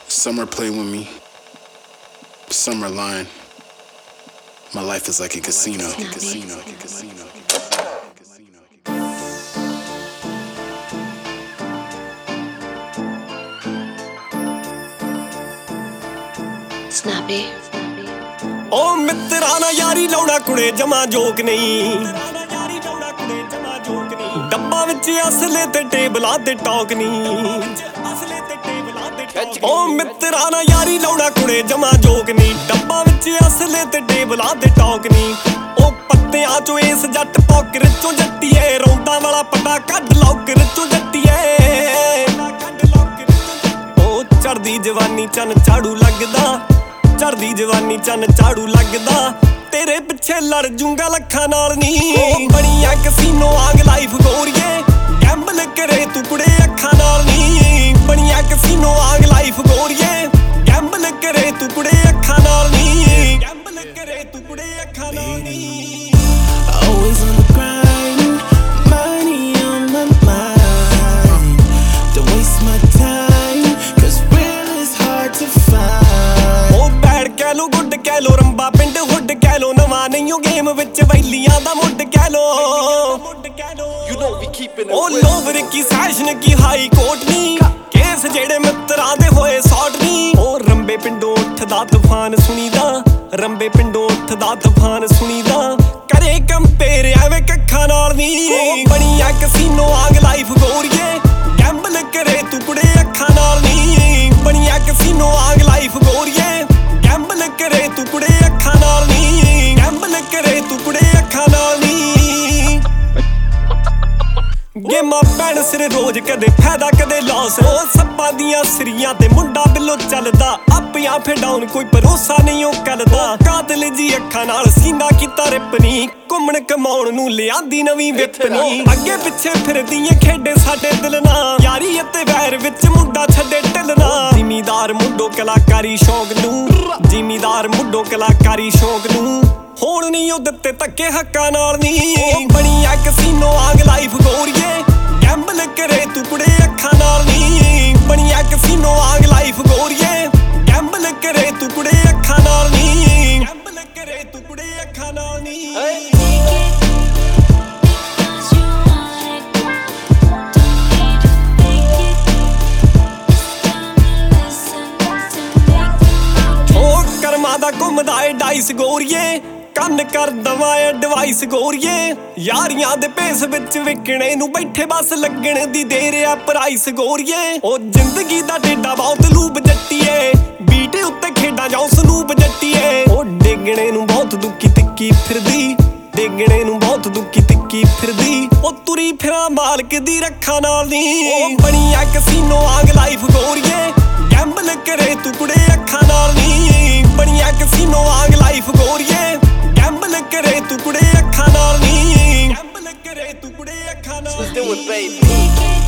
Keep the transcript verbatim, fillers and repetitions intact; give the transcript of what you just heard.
Some are playing with me, some are lying. My life is like a casino. Like a casino. Like a casino. Like a casino. Snappy. ओ मित्रा ना यारी लाउना कुड़े जमा joke नहीं डब्बा विच असले ते टेबलां ते टॉक नहीं ओ मित्रा ना यारी लाउना कुड़े जमा जोक नहीं डब्बा विच असले ते टेबलां ते टॉक नहीं ओ पत्तियां चो इस जट पॉकर चो जट्टीए रौंदा वाला पटा कढ लौकर चो जट्टीए ओ चढ़दी जवानी चन झाड़ू लगदा चढ़दी जवानी चन झाड़ू लगदा तेरे पिछे लड़ जूंगा लखां नाल नी बणिया कसीनो आग लाइफ गोरिए गैंबल करे तू कुड़े अखां नाल नी बणिया कसीनो आग लाइफ गोरिए गैंबल करे तू कुड़े अखां नाल नी गैंबल करे तू कुड़े अखां नाल नी Always on the grind, money on my mind. Don't waste my time, cause real is hard to find. ओ बैड कह लो गुड कह लो रंबा पिंड हुड कह लो नवा नहीं गेम विच वैलियां दा मुड कह लो ओ लोवर की सैशन की हाई कोर्ट नी केस जेड़े मित्तरां दे होए सॉर्ट नी ओ रंबे पिंडों उठदा तूफान सुनीदा रंबे पिंडों उठदा तूफान सुनीदा करे कंपेयर एवें कखां नाल नी बणिया कसीनो आग लाइफ गोरिए गैंबल करे तू कुड़े अखां नाल नी बणिया कसीनो आग लाइफ गोरिए गैंबल करे तू कुड़े अखां नाल नी गैंबल करे तू कुड़े अखां नाल नी गेमां पैण सिर रोज कदे फायदा कदे लॉस ओ सप्पां दियां सिरियां ते मुंडा बिल्लो चलदा आपियां फे डाउन कोई भरोसा नहीं ओ करदा कातल जी अखां नाल सीना कीता रिपनी घुम्मण कमाउण नूं लिआंदी नवीं विपनी अगे पिछे फिरदियां खेडे साडे दिल ना यारी अते वैर विच मुंडा छड्डे ढलना जिमीदार मुंडो कलाकारी शौक नूं जिमीदार मुंडो कलाकारी शौक नूं होण नहीं ओ दित्ते धक्के हक्कां नाल नी बणिया कसीनो आग लाइफ गोरिए गैंबल करे तू कुड़े अखां नाल नी बणिया कसीनो आग लाइफ गोरिए गैंबल करे तू कुड़े अखां नाल नी गैंबल करे तू कुड़े अखां नाल नी ਕਰਮਾਂ ਦਾ ਘੁੰਮਦਾ ਏ ਡਾਈਸ ਗੋਰੀਏ ਕੰਨ ਕਰ ਦਵਾ ਐਡਵਾਈਸ ਗੋਰੀਏ ਯਾਰੀਆਂ ਦੇ ਭੇਸ ਵਿੱਚ ਵਿਕਣੇ ਨੂੰ ਬੈਠੇ ਬਸ ਲੱਗਣ ਦੀ ਦੇਰ ਆ ਪ੍ਰਾਈਸ ਗੋਰੀਏ ਉਹ ਜ਼ਿੰਦਗੀ ਦਾ ਡੇਡਾ ਬਹੁਤ ਲੂਬ ਜੱਟੀਏ ਬੀਟ ਉੱਤੇ ਖੇਡਾਂ ਜਾਉ ਸਨੂਬ ਜੱਟੀਏ ਉਹ ਡੇਗਣੇ ਨੂੰ ਬਹੁਤ ਦੁੱਖੀ ਤਿੱਕੀ ਫਿਰਦੀ ਡੇਗਣੇ ਨੂੰ ਬਹੁਤ ਦੁੱਖੀ ਤਿੱਕੀ ਫਿਰਦੀ ਉਹ ਤੁਰੀ ਫਿਰਾਂ ਮਾਲਕ ਦੀ ਰੱਖਾਂ ਨਾਲ ਨੀ ਉਹ ਬਣੀਆ ਕਸੀਨੋ ਆਗ ਲਾਈਫ ਗੋਰੀਏ ਗੈਂਬਲ ਕਰੇ ਤੂੰ ਕੁੜੇ ਅੱਖਾਂ ਨਾਲ ਨੀ ਬਣੀਆ ਕਸੀਨੋ ਆਗ ਲਾਈਫ ਗੋਰੀਏ ਗੈਂਬਲ ਕਰੇ ਤੂੰ ਕੁੜੇ ਅੱਖਾਂ ਨਾਲ ਨੀ ਗੈਂਬਲ ਕਰੇ ਤੂੰ ਕੁੜੇ ਅੱਖਾਂ ਨਾਲ ਨੀ